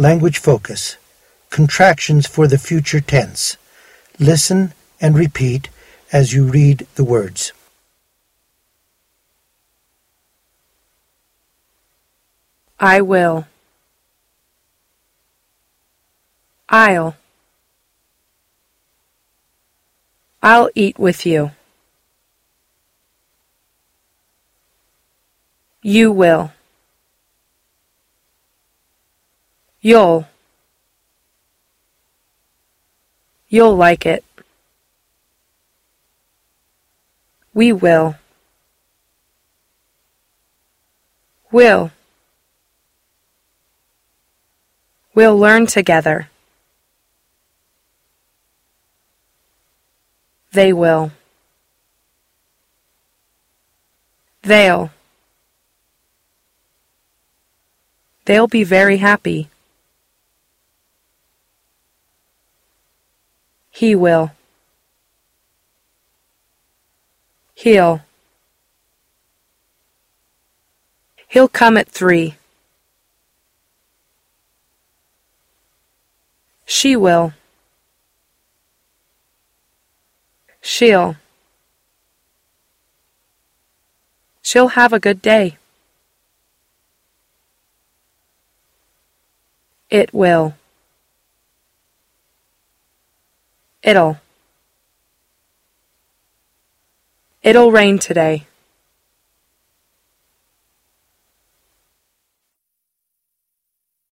Language focus. Contractions for the future tense. Listen and repeat as you read the words. I will. I'll eat with you. You will. You'll like it. We will. We'll learn together. They will. They'll be very happy. He will. He'll come at 3. She will. She'll have a good day. It will. It'll rain today.